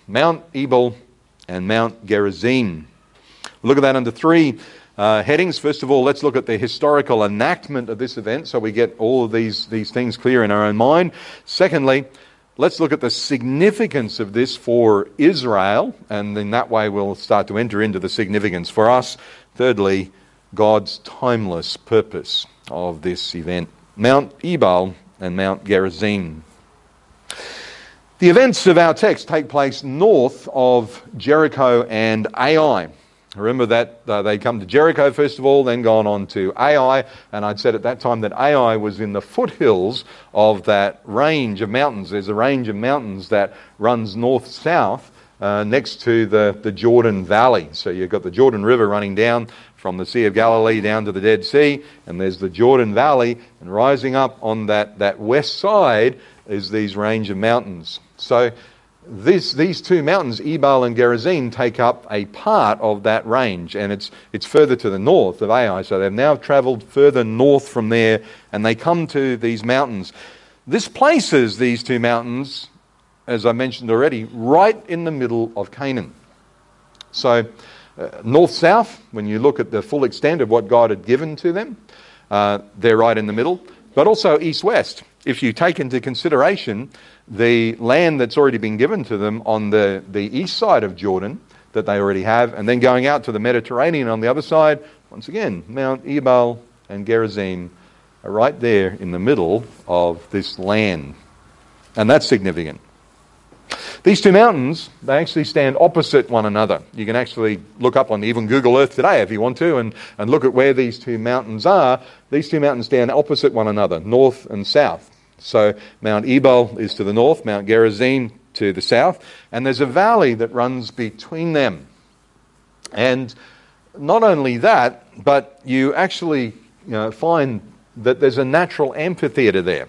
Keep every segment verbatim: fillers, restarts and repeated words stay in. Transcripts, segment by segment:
Mount Ebal and Mount Gerizim. We'll look at that under three uh, headings. First of all, let's look at the historical enactment of this event so we get all of these, these things clear in our own mind. Secondly, let's look at the significance of this for Israel, and in that way we'll start to enter into the significance for us. Thirdly, God's timeless purpose of this event. Mount Ebal and Mount Gerizim. The events of our text take place north of Jericho and Ai. Remember that uh, they come to Jericho first of all, then gone on to Ai, and I'd said at that time that Ai was in the foothills of that range of mountains. There's a range of mountains that runs north-south uh, next to the, the Jordan Valley. So you've got the Jordan River running down from the Sea of Galilee down to the Dead Sea, and there's the Jordan Valley, and rising up on that, that west side is these range of mountains. So This, these two mountains, Ebal and Gerizim, take up a part of that range, and it's it's further to the north of Ai. So they've now travelled further north from there, and they come to these mountains. This places these two mountains, as I mentioned already, right in the middle of Canaan. So uh, north-south, when you look at the full extent of what God had given to them, uh, they're right in the middle, but also east-west. If you take into consideration the land that's already been given to them on the, the east side of Jordan that they already have, and then going out to the Mediterranean on the other side, once again, Mount Ebal and Gerizim are right there in the middle of this land. And that's significant. These two mountains, they actually stand opposite one another. You can actually look up on even Google Earth today if you want to and, and look at where these two mountains are. These two mountains stand opposite one another, north and south. So Mount Ebal is to the north, Mount Gerizim to the south, and there's a valley that runs between them. And not only that, but you actually you know, find that there's a natural amphitheatre there.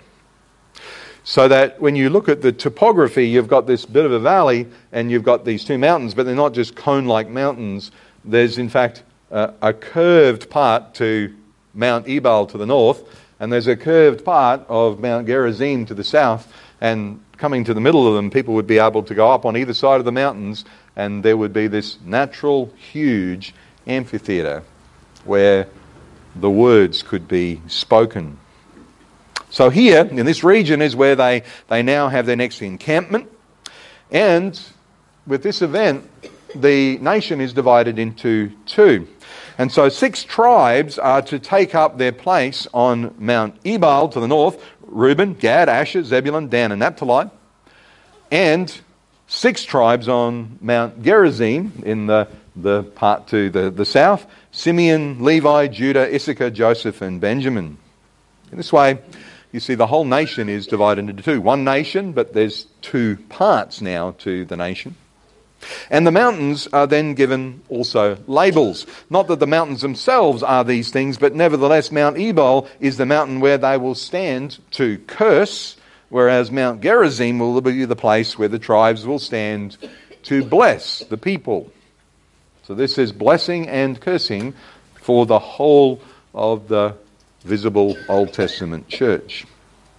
So that when you look at the topography, you've got this bit of a valley and you've got these two mountains, but they're not just cone-like mountains. There's in fact a, a curved part to Mount Ebal to the north, and there's a curved part of Mount Gerizim to the south, and coming to the middle of them, people would be able to go up on either side of the mountains, and there would be this natural, huge amphitheatre where the words could be spoken. So here, in this region, is where they, they now have their next encampment, and with this event, the nation is divided into two. And so six tribes are to take up their place on Mount Ebal to the north, Reuben, Gad, Asher, Zebulun, Dan and Naphtali, and six tribes on Mount Gerizim in the, the part to the, the south, Simeon, Levi, Judah, Issachar, Joseph and Benjamin. In this way, you see the whole nation is divided into two. One nation, but there's two parts now to the nation. And the mountains are then given also labels. Not that the mountains themselves are these things, but nevertheless Mount Ebal is the mountain where they will stand to curse, whereas Mount Gerizim will be the place where the tribes will stand to bless the people. So this is blessing and cursing for the whole of the visible Old Testament church.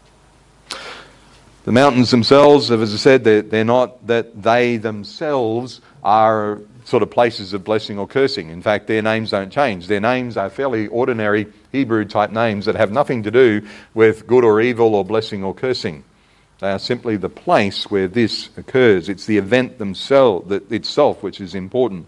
The mountains themselves, as I said, they're, they're not that they themselves are sort of places of blessing or cursing. In fact, their names don't change. Their names are fairly ordinary Hebrew-type names that have nothing to do with good or evil or blessing or cursing. They are simply the place where this occurs. It's the event themselves, that itself which is important.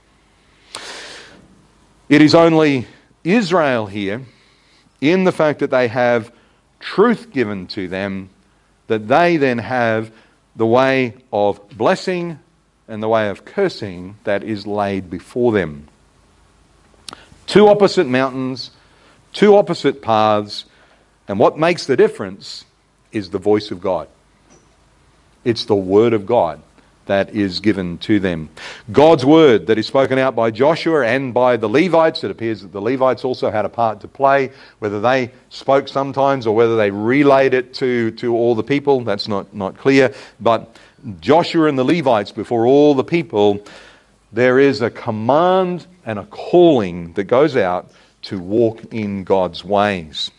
It is only Israel here, in the fact that they have truth given to them, that they then have the way of blessing and the way of cursing that is laid before them. Two opposite mountains, two opposite paths, and what makes the difference is the voice of God. It's the word of God that is given to them. God's word that is spoken out by Joshua and by the Levites. It appears that the Levites also had a part to play, whether they spoke sometimes or whether they relayed it to, to all the people. That's not, not clear. But Joshua and the Levites before all the people, there is a command and a calling that goes out to walk in God's ways.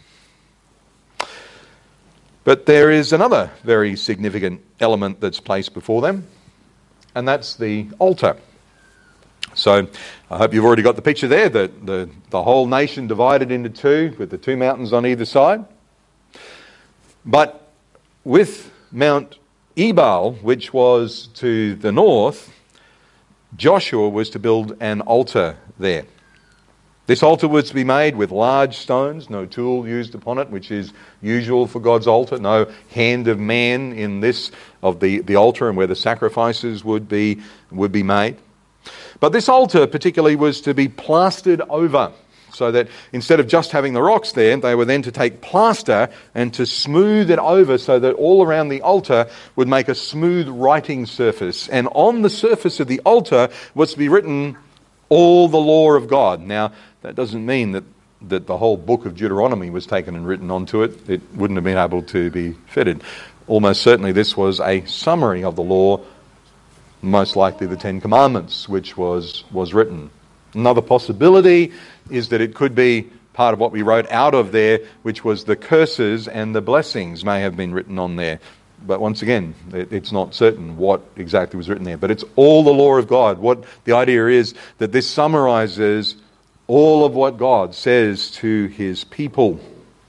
But there is another very significant element that's placed before them. and that's the altar. So I hope you've already got the picture there, that the, the whole nation divided into two with the two mountains on either side. But with Mount Ebal, which was to the north, Joshua was to build an altar there. This altar was to be made with large stones, no tool used upon it, which is usual for God's altar, no hand of man in this of the, the altar and where the sacrifices would be would be made. But this altar particularly was to be plastered over, so that instead of just having the rocks there, they were then to take plaster and to smooth it over so that all around the altar would make a smooth writing surface. And on the surface of the altar was to be written all the law of God. Now, that doesn't mean that, that the whole book of Deuteronomy was taken and written onto it. It wouldn't have been able to be fitted. Almost certainly this was a summary of the law, most likely the Ten Commandments, which was, was written. Another possibility is that it could be part of what we wrote out of there, which was the curses and the blessings may have been written on there. But once again, it, it's not certain what exactly was written there. But it's all the law of God. What the idea is that this summarizes all of what God says to his people.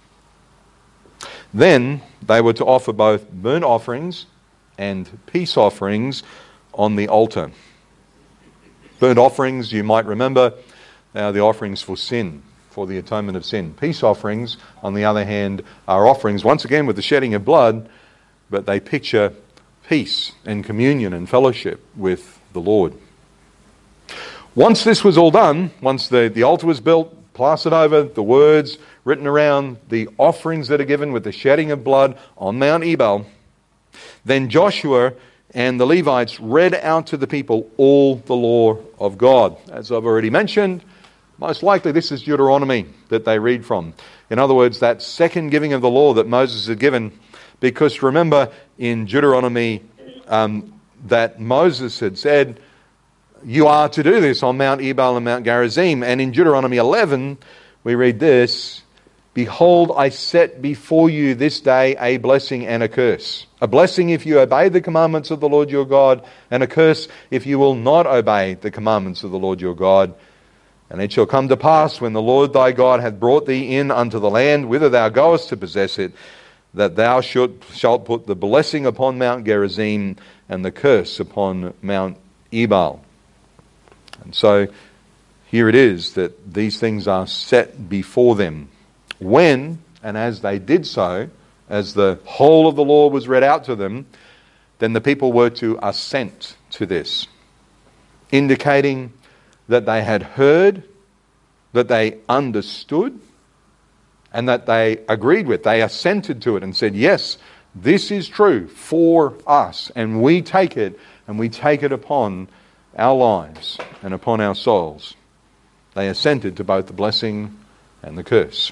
Then they were to offer both burnt offerings and peace offerings on the altar. Burnt offerings, you might remember, are the offerings for sin, for the atonement of sin. Peace offerings, on the other hand, are offerings, once again, with the shedding of blood, but they picture peace and communion and fellowship with the Lord. Once this was all done, once the, the altar was built, plastered over, the words written around, the offerings that are given with the shedding of blood on Mount Ebal, then Joshua and the Levites read out to the people all the law of God. As I've already mentioned, most likely this is Deuteronomy that they read from. In other words, that second giving of the law that Moses had given, because remember in Deuteronomy um, that Moses had said, you are to do this on Mount Ebal and Mount Gerizim. And in Deuteronomy eleven, we read this, behold, I set before you this day a blessing and a curse. A blessing if you obey the commandments of the Lord your God, and a curse if you will not obey the commandments of the Lord your God. And it shall come to pass, when the Lord thy God hath brought thee in unto the land whither thou goest to possess it, that thou should, shalt put the blessing upon Mount Gerizim and the curse upon Mount Ebal. And so here it is that these things are set before them. When, and as they did so, as the whole of the law was read out to them, then the people were to assent to this, indicating that they had heard, that they understood, and that they agreed with. They assented to it and said, yes, this is true for us, and we take it, and we take it upon our lives and upon our souls. They assented to both the blessing and the curse.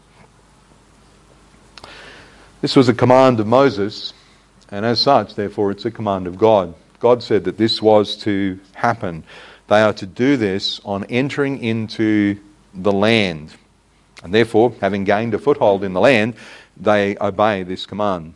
This was a command of Moses, and as such, therefore, it's a command of God. God said that this was to happen. They are to do this on entering into the land. And therefore, having gained a foothold in the land, they obey this command.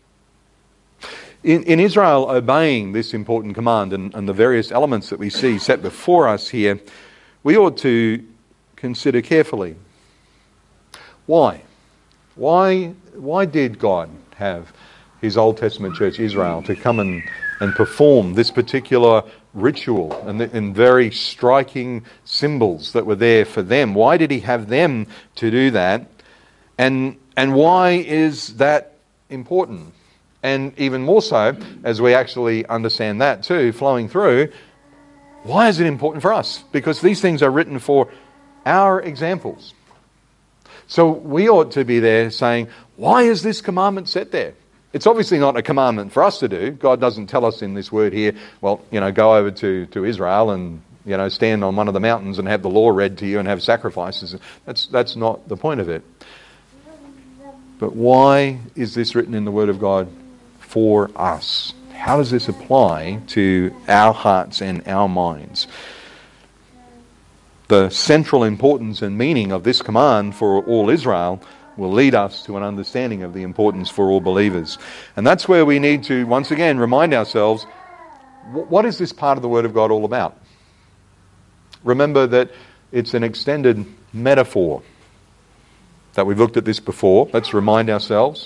In, in Israel obeying this important command and, and the various elements that we see set before us here, we ought to consider carefully. Why? Why, why did God have his Old Testament church Israel to come and, and perform this particular ritual and, the, and very striking symbols that were there for them? Why did he have them to do that? And, and why is that important? And even more so, as we actually understand that too, flowing through, why is it important for us? Because these things are written for our examples. So we ought to be there saying, why is this commandment set there? It's obviously not a commandment for us to do. God doesn't tell us in this word here, well, you know, go over to, to Israel and, you know, stand on one of the mountains and have the law read to you and have sacrifices. That's, that's not the point of it. But why is this written in the Word of God for us? How does this apply to our hearts and our minds? The central importance and meaning of this command for all Israel will lead us to an understanding of the importance for all believers. And that's where we need to, once again, remind ourselves, what is this part of the Word of God all about? Remember that it's an extended metaphor. That we've looked at this before. Let's remind ourselves.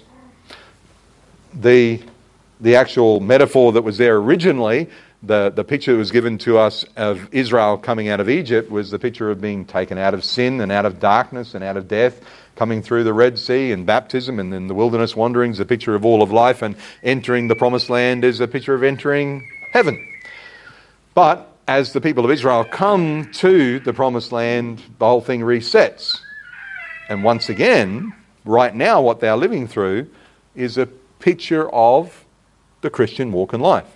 The, the actual metaphor that was there originally, the, the picture that was given to us of Israel coming out of Egypt, was the picture of being taken out of sin and out of darkness and out of death, coming through the Red Sea and baptism, and then the wilderness wanderings, a picture of all of life, and entering the promised land is a picture of entering heaven. But as the people of Israel come to the promised land, the whole thing resets. And once again, right now what they are living through is a picture of the Christian walk in life.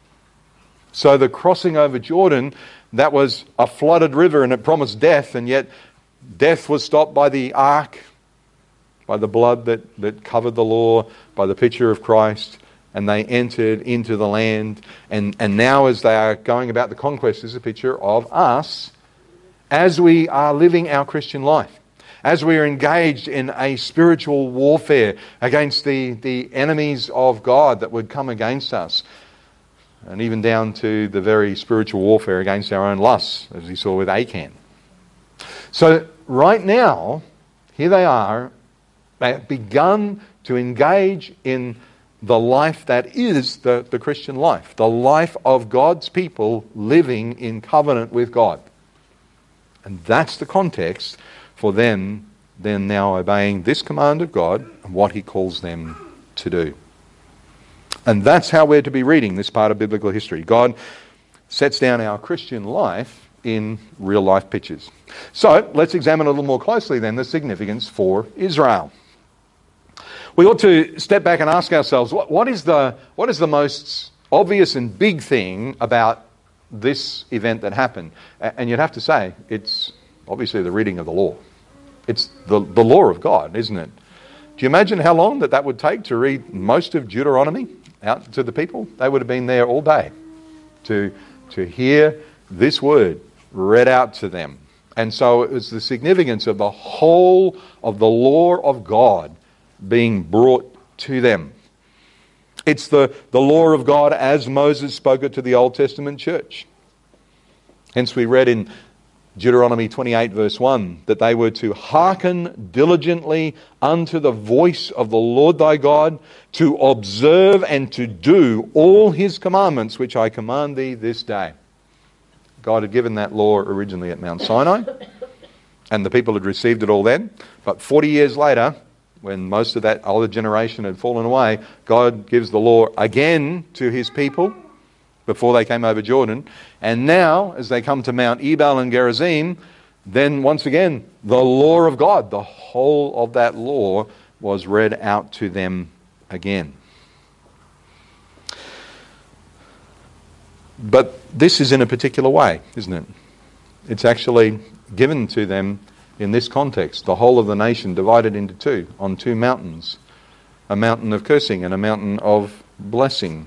So the crossing over Jordan, that was a flooded river and it promised death, and yet death was stopped by the ark, by the blood that, that covered the law, by the picture of Christ, and they entered into the land. And, and now as they are going about the conquest is a picture of us as we are living our Christian life. As we are engaged in a spiritual warfare against the, the enemies of God that would come against us, and even down to the very spiritual warfare against our own lusts, as we saw with Achan. So right now, here they are, they have begun to engage in the life that is the, the Christian life, the life of God's people living in covenant with God. And that's the context for them then now obeying this command of God and what He calls them to do. And that's how we're to be reading this part of biblical history. God sets down our Christian life in real life pictures. So let's examine a little more closely then the significance for Israel. We ought to step back and ask ourselves, what, what is the what is the most obvious and big thing about this event that happened? And you'd have to say it's obviously the reading of the law. It's the, the law of God, isn't it? Do you imagine how long that that would take to read most of Deuteronomy out to the people? They would have been there all day to, to hear this word read out to them. And so it was the significance of the whole of the law of God being brought to them. It's the, the law of God as Moses spoke it to the Old Testament church. Hence we read in Deuteronomy twenty-eight verse one, that they were to hearken diligently unto the voice of the Lord thy God, to observe and to do all His commandments which I command thee this day. God had given that law originally at Mount Sinai, and the people had received it all then. But forty years later, when most of that older generation had fallen away, God gives the law again to His people before they came over Jordan. And now, as they come to Mount Ebal and Gerizim, then once again, the law of God, the whole of that law was read out to them again. But this is in a particular way, isn't it? It's actually given to them in this context, the whole of the nation divided into two, on two mountains, a mountain of cursing and a mountain of blessing.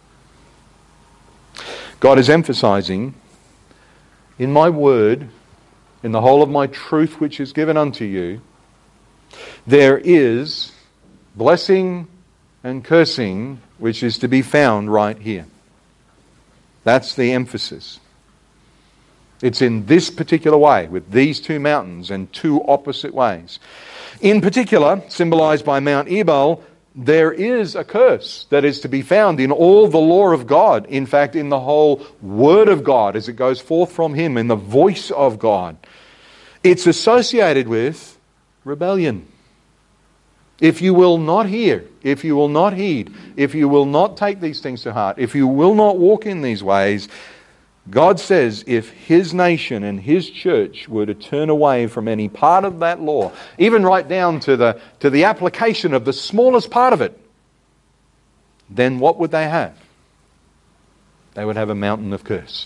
God is emphasizing, in my word, in the whole of my truth which is given unto you, there is blessing and cursing which is to be found right here. That's the emphasis. It's in this particular way, with these two mountains and two opposite ways. In particular, symbolized by Mount Ebal, there is a curse that is to be found in all the law of God. In fact, in the whole Word of God as it goes forth from Him, in the voice of God. It's associated with rebellion. If you will not hear, if you will not heed, if you will not take these things to heart, if you will not walk in these ways, God says if His nation and His church were to turn away from any part of that law, even right down to the, to the application of the smallest part of it, then what would they have? They would have a mountain of curse.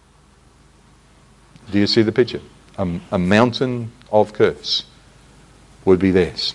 Do you see the picture? A, a mountain of curse would be theirs.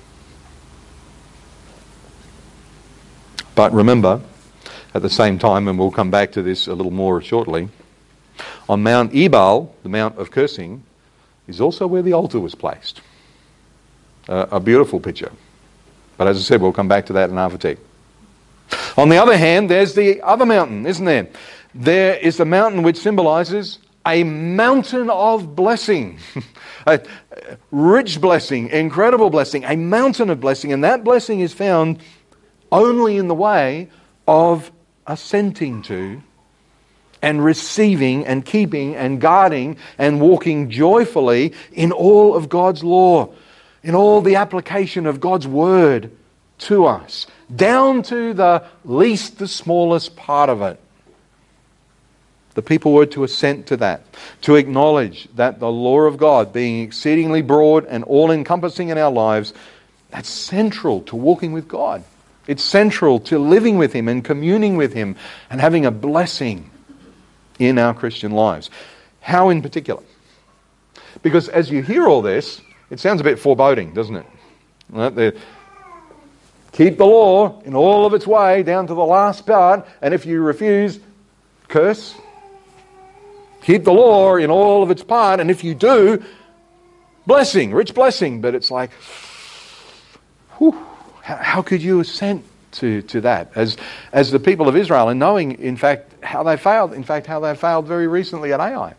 But remember, at the same time, and we'll come back to this a little more shortly, on Mount Ebal, the Mount of Cursing, is also where the altar was placed. Uh, a beautiful picture. But as I said, we'll come back to that in half a tick. On the other hand, there's the other mountain, isn't there? there is the mountain which symbolizes a mountain of blessing. A rich blessing, incredible blessing, a mountain of blessing. And that blessing is found only in the way of assenting to and receiving and keeping and guarding and walking joyfully in all of God's law, in all the application of God's word to us, down to the least, the smallest part of it. The people were to assent to that, to acknowledge that the law of God, being exceedingly broad and all-encompassing in our lives, that's central to walking with God. It's central to living with Him and communing with Him and having a blessing in our Christian lives. How in particular? Because as you hear all this, it sounds a bit foreboding, doesn't it? Right? The, keep the law in all of its way down to the last part, and if you refuse, curse. Keep the law in all of its part, and if you do, blessing, rich blessing. But it's like, whew, how, how could you assent to, to that as, as the people of Israel, and knowing, in fact, how they failed, in fact, how they failed very recently at Ai?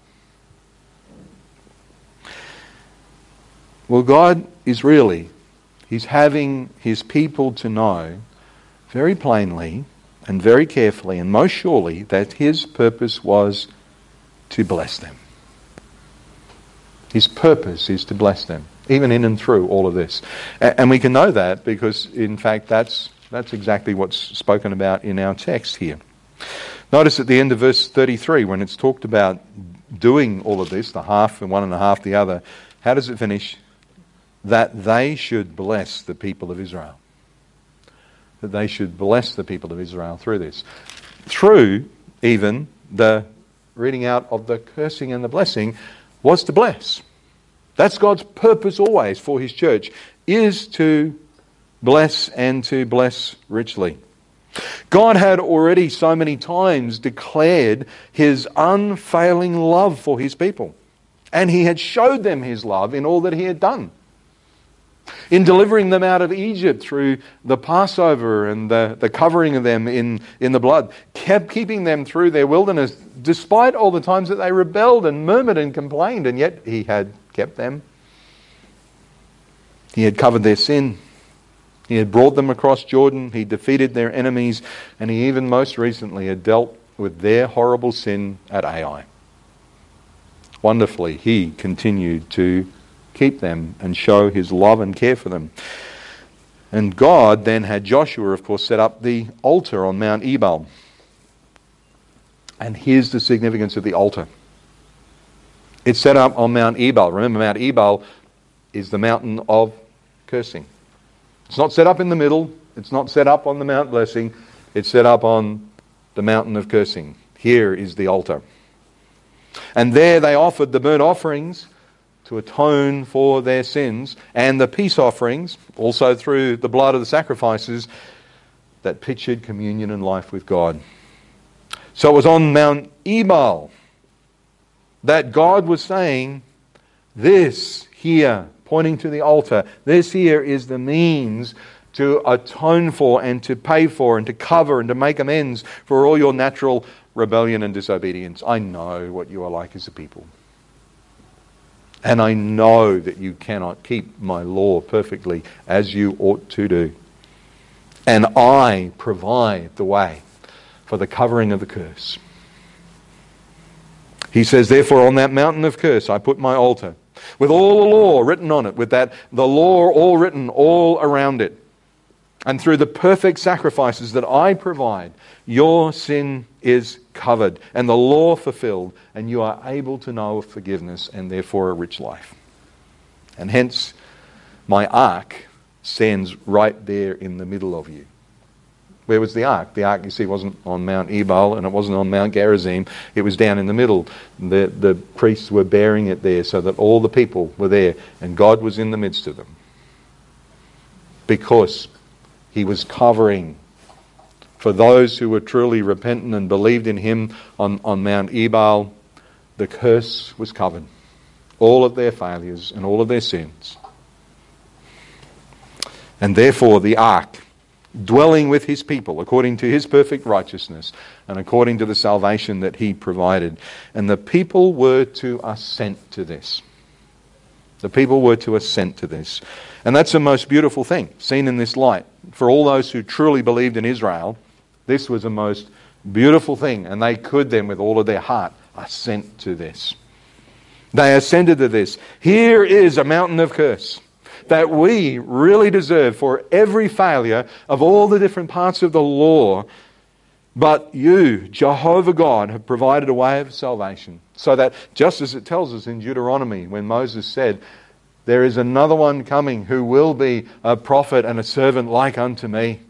Well, God is really, He's having His people to know very plainly and very carefully and most surely that His purpose was to bless them. His purpose is to bless them, even in and through all of this. And we can know that because, in fact, that's that's exactly what's spoken about in our text here. Notice at the end of verse thirty-three, when it's talked about doing all of this, the half and one and a half the other, how does it finish? That they should bless the people of Israel. That they should bless the people of Israel through this. Through even the reading out of the cursing and the blessing was to bless. That's God's purpose always for His church, is to bless and to bless richly. God had already so many times declared His unfailing love for His people. And He had showed them His love in all that He had done. In delivering them out of Egypt through the Passover and the, the covering of them in, in the blood, kept keeping them through their wilderness, despite all the times that they rebelled and murmured and complained, and yet He had kept them. He had covered their sin. He had brought them across Jordan. He defeated their enemies, and He even most recently had dealt with their horrible sin at Ai. Wonderfully, He continued to keep them and show His love and care for them. And God then had Joshua, of course, set up the altar on Mount Ebal. And here's the significance of the altar. It's set up on Mount Ebal. Remember, Mount Ebal is the mountain of cursing. It's not set up in the middle. It's not set up on the Mount Blessing. It's set up on the mountain of cursing. Here is the altar. And there they offered the burnt offerings to atone for their sins, and the peace offerings, also through the blood of the sacrifices, that pictured communion and life with God. So it was on Mount Ebal that God was saying, this here, pointing to the altar, this here is the means to atone for and to pay for and to cover and to make amends for all your natural rebellion and disobedience. I know what you are like as a people. And I know that you cannot keep my law perfectly as you ought to do. And I provide the way for the covering of the curse. He says, therefore, on that mountain of curse I put my altar, with all the law written on it, with that the law all written all around it. And through the perfect sacrifices that I provide, your sin is covered and the law fulfilled, and you are able to know forgiveness and therefore a rich life. And hence, my ark stands right there in the middle of you. Where was the ark? The ark, you see, wasn't on Mount Ebal and it wasn't on Mount Gerizim. It was down in the middle. The, the priests were bearing it there so that all the people were there and God was in the midst of them. Because He was covering for those who were truly repentant and believed in Him on, on Mount Ebal. The curse was covered. All of their failures and all of their sins. And therefore the ark dwelling with his people according to his perfect righteousness and according to the salvation that he provided. And the people were to assent to this. The people were to assent to this. And that's the most beautiful thing, seen in this light. For all those who truly believed in Israel, this was the most beautiful thing. And they could then, with all of their heart, assent to this. They assented to this. Here is a mountain of curse that we really deserve for every failure of all the different parts of the law. But you, Jehovah God, have provided a way of salvation. So that, just as it tells us in Deuteronomy, when Moses said, there is another one coming who will be a prophet and a servant like unto me.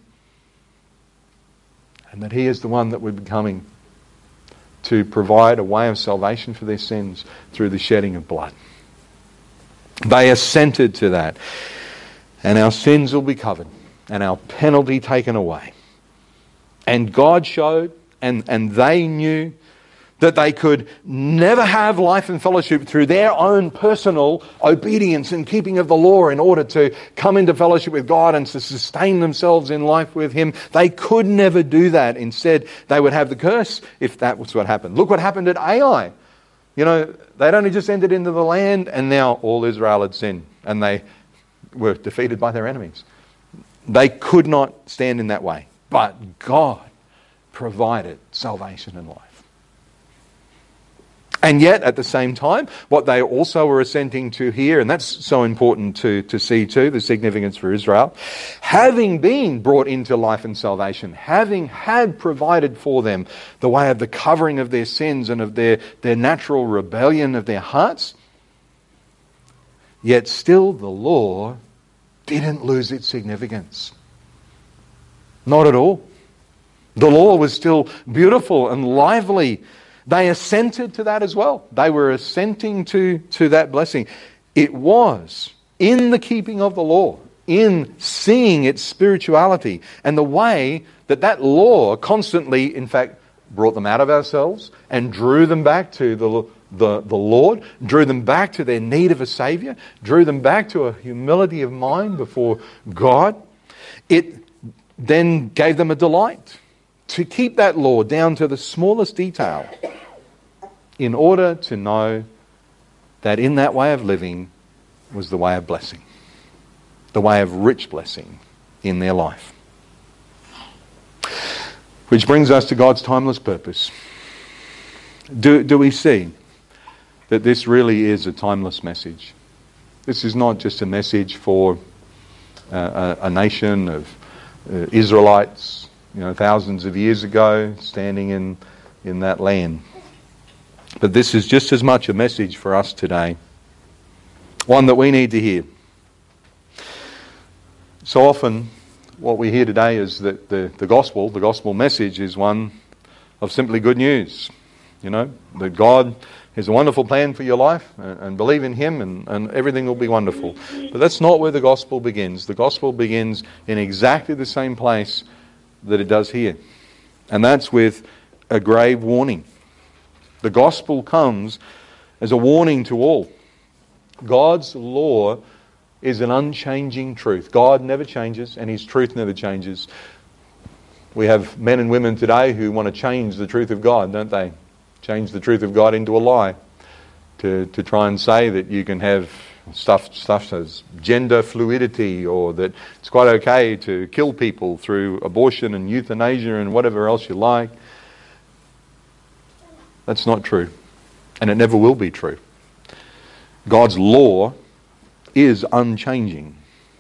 And that he is the one that would be coming to provide a way of salvation for their sins through the shedding of blood. They assented to that. And our sins will be covered and our penalty taken away. And God showed, and, and they knew, that they could never have life and fellowship through their own personal obedience and keeping of the law in order to come into fellowship with God and to sustain themselves in life with Him. They could never do that. Instead, they would have the curse if that was what happened. Look what happened at Ai. You know, they'd only just entered into the land and now all Israel had sinned and they were defeated by their enemies. They could not stand in that way. But God provided salvation and life. And yet, at the same time, what they also were assenting to here, and that's so important to, to see too, the significance for Israel, having been brought into life and salvation, having had provided for them the way of the covering of their sins and of their, their natural rebellion of their hearts, yet still the law didn't lose its significance. Not at all. The law was still beautiful and lively. They assented to that as well. They were assenting to, to that blessing. It was in the keeping of the law, in seeing its spirituality, and the way that that law constantly, in fact, brought them out of ourselves and drew them back to the, the, the Lord, drew them back to their need of a Saviour, drew them back to a humility of mind before God. It then gave them a delight to keep that law down to the smallest detail in order to know that in that way of living was the way of blessing, the way of rich blessing in their life. Which brings us to God's timeless purpose. Do, do we see that this really is a timeless message? This is not just a message for uh, a, a nation of uh, Israelites, you know, thousands of years ago, standing in, in that land. But this is just as much a message for us today. One that we need to hear. So often, what we hear today is that the, the gospel, the gospel message is one of simply good news. You know, that God has a wonderful plan for your life and, and believe in Him and, and everything will be wonderful. But that's not where the gospel begins. The gospel begins in exactly the same place that it does here. And that's with a grave warning. The gospel comes as a warning to all. God's law is an unchanging truth. God never changes and His truth never changes. We have men and women today who want to change the truth of God, don't they? Change the truth of God into a lie. To, to try and say that you can have stuff, stuff as gender fluidity, or that it's quite okay to kill people through abortion and euthanasia and whatever else you like. That's not true. And it never will be true. God's law is unchanging.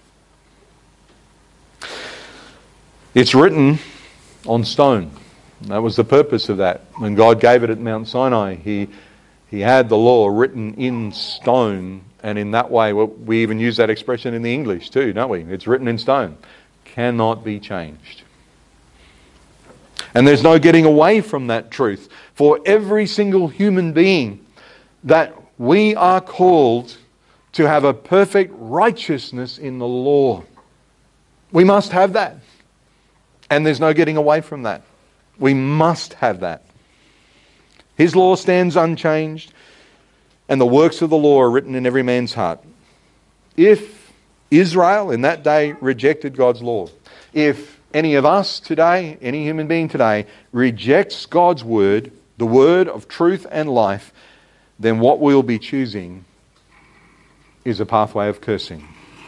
It's written on stone. That was the purpose of that. When God gave it at Mount Sinai, He He had the law written in stone, and in that way, well, we even use that expression in the English too, don't we? It's written in stone. Cannot be changed. And there's no getting away from that truth. For every single human being, that we are called to have a perfect righteousness in the law. We must have that. And there's no getting away from that. We must have that. His law stands unchanged, and the works of the law are written in every man's heart. If Israel in that day rejected God's law, if any of us today, any human being today, rejects God's word, the word of truth and life, then what we'll be choosing is a pathway of cursing.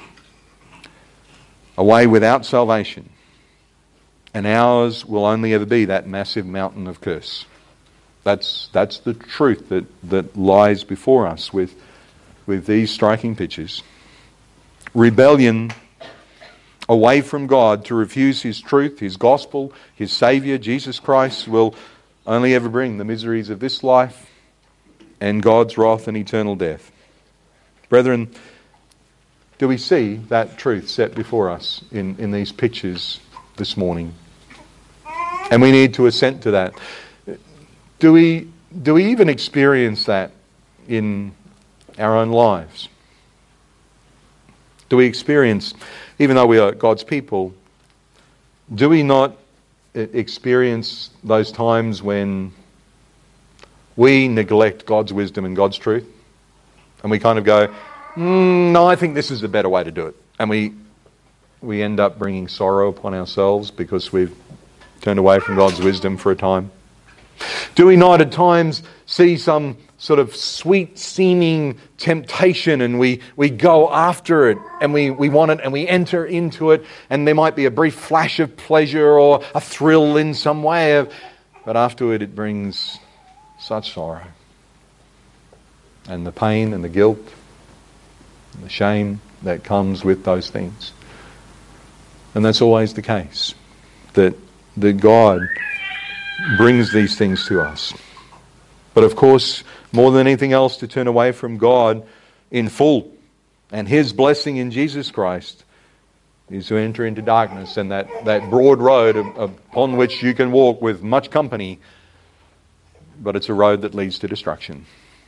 A way without salvation. And ours will only ever be that massive mountain of curse. That's that's the truth that, that lies before us with, with these striking pictures. Rebellion away from God to refuse His truth, His gospel, His Saviour, Jesus Christ, will only ever bring the miseries of this life and God's wrath and eternal death. Brethren, do we see that truth set before us in, in these pictures this morning? And we need to assent to that. Do we, do we even experience that in our own lives? Do we experience, even though we are God's people, do we not experience those times when we neglect God's wisdom and God's truth? And we kind of go, mm, no, I think this is a better way to do it. And we we end up bringing sorrow upon ourselves because we've turned away from God's wisdom for a time. Do we not at times see some sort of sweet-seeming temptation and we, we go after it and we, we want it and we enter into it, and there might be a brief flash of pleasure or a thrill in some way, of, but afterward it brings such sorrow. And the pain and the guilt and the shame that comes with those things. And that's always the case, that, that God brings these things to us. But of course, more than anything else, to turn away from God in full and His blessing in Jesus Christ is to enter into darkness, and that, that broad road upon which you can walk with much company, but it's a road that leads to destruction.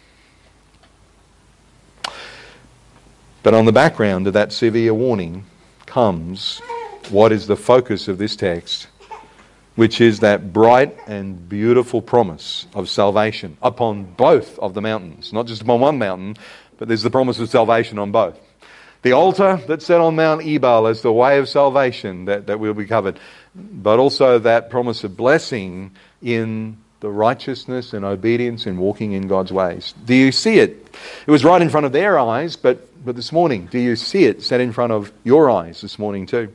But on the background of that severe warning comes what is the focus of this text, which is that bright and beautiful promise of salvation upon both of the mountains. Not just upon one mountain, but there's the promise of salvation on both. The altar that's set on Mount Ebal as the way of salvation that, that will be covered, but also that promise of blessing in the righteousness and obedience and walking in God's ways. Do you see it? It was right in front of their eyes, but, but this morning, do you see it set in front of your eyes this morning too?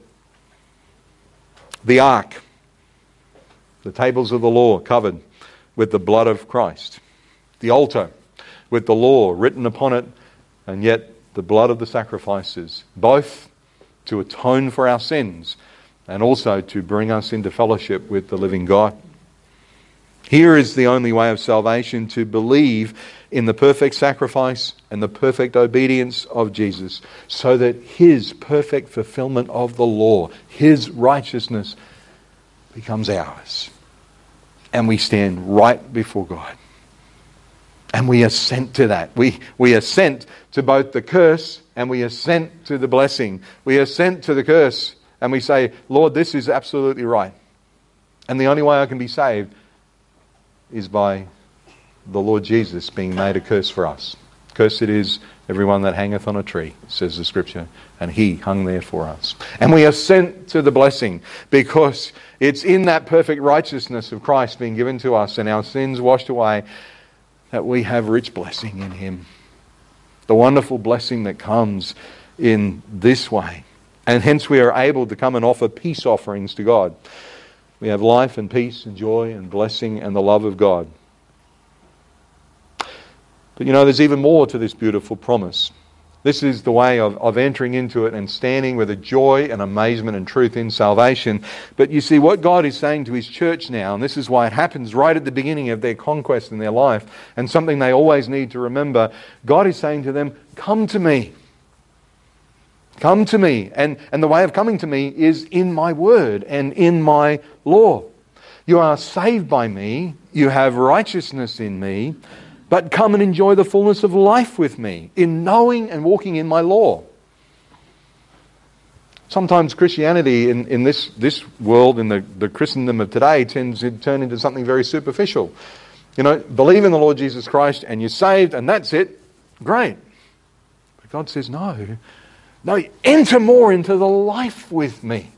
The ark, the tables of the law covered with the blood of Christ. The altar with the law written upon it, and yet the blood of the sacrifices, both to atone for our sins and also to bring us into fellowship with the living God. Here is the only way of salvation: to believe in the perfect sacrifice and the perfect obedience of Jesus, so that His perfect fulfillment of the law, His righteousness, becomes ours. And we stand right before God. And we assent to that. We, we assent to both the curse and we assent to the blessing. We assent to the curse and we say, Lord, this is absolutely right. And the only way I can be saved is by the Lord Jesus being made a curse for us. Cursed is everyone that hangeth on a tree, says the Scripture, and He hung there for us. And we assent to the blessing because it's in that perfect righteousness of Christ being given to us and our sins washed away that we have rich blessing in Him. The wonderful blessing that comes in this way. And hence we are able to come and offer peace offerings to God. We have life and peace and joy and blessing and the love of God. But you know, there's even more to this beautiful promise. This is the way of, of entering into it and standing with a joy and amazement and truth in salvation. But you see, what God is saying to His church now, and this is why it happens right at the beginning of their conquest in their life, and something they always need to remember, God is saying to them, come to me. Come to me. And, and the way of coming to me is in my word and in my law. You are saved by me. You have righteousness in me. But come and enjoy the fullness of life with me in knowing and walking in my law. Sometimes Christianity in, in this, this world, in the, the Christendom of today, tends to turn into something very superficial. You know, believe in the Lord Jesus Christ and you're saved and that's it. Great. But God says, no. No, enter more into the life with me.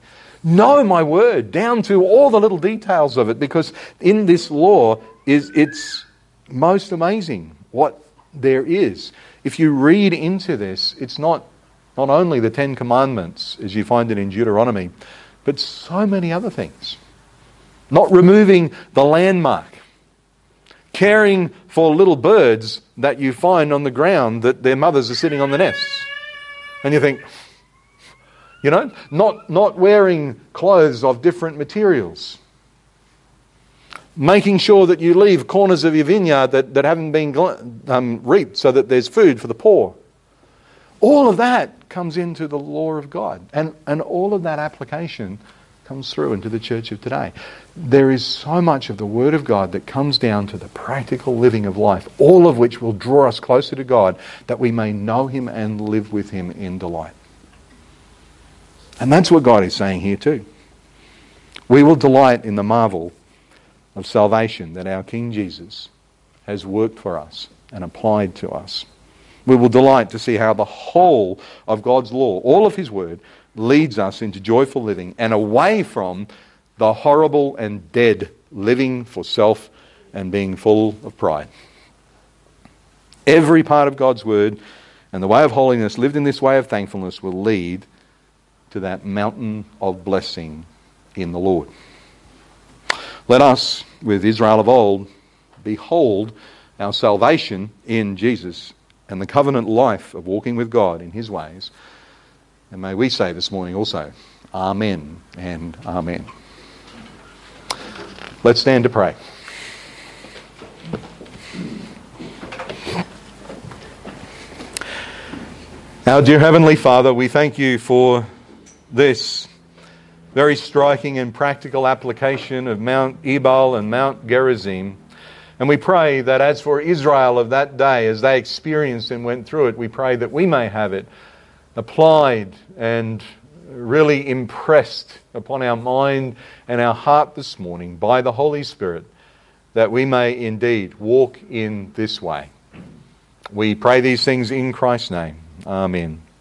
Know my word down to all the little details of it, because in this law is it's most amazing what there is. If you read into this, it's not not only the Ten Commandments as you find it in Deuteronomy, but so many other things. Not removing the landmark. Caring for little birds that you find on the ground that their mothers are sitting on the nests. And you think, you know, not, not wearing clothes of different materials. Making sure that you leave corners of your vineyard that, that haven't been um, reaped so that there's food for the poor. All of that comes into the law of God. And, and all of that application comes through into the church of today. There is so much of the Word of God that comes down to the practical living of life, all of which will draw us closer to God, that we may know Him and live with Him in delight. And that's what God is saying here too. We will delight in the marvel of salvation that our King Jesus has worked for us and applied to us. We will delight to see how the whole of God's law, all of His Word, leads us into joyful living and away from the horrible and dead living for self and being full of pride. Every part of God's Word and the way of holiness lived in this way of thankfulness will lead to that mountain of blessing in the Lord. Let us, with Israel of old, behold our salvation in Jesus and the covenant life of walking with God in His ways. And may we say this morning also, Amen and Amen. Let's stand to pray. Our dear Heavenly Father, we thank You for this very striking and practical application of Mount Ebal and Mount Gerizim. And we pray that as for Israel of that day, as they experienced and went through it, we pray that we may have it applied and really impressed upon our mind and our heart this morning by the Holy Spirit, that we may indeed walk in this way. We pray these things in Christ's name. Amen.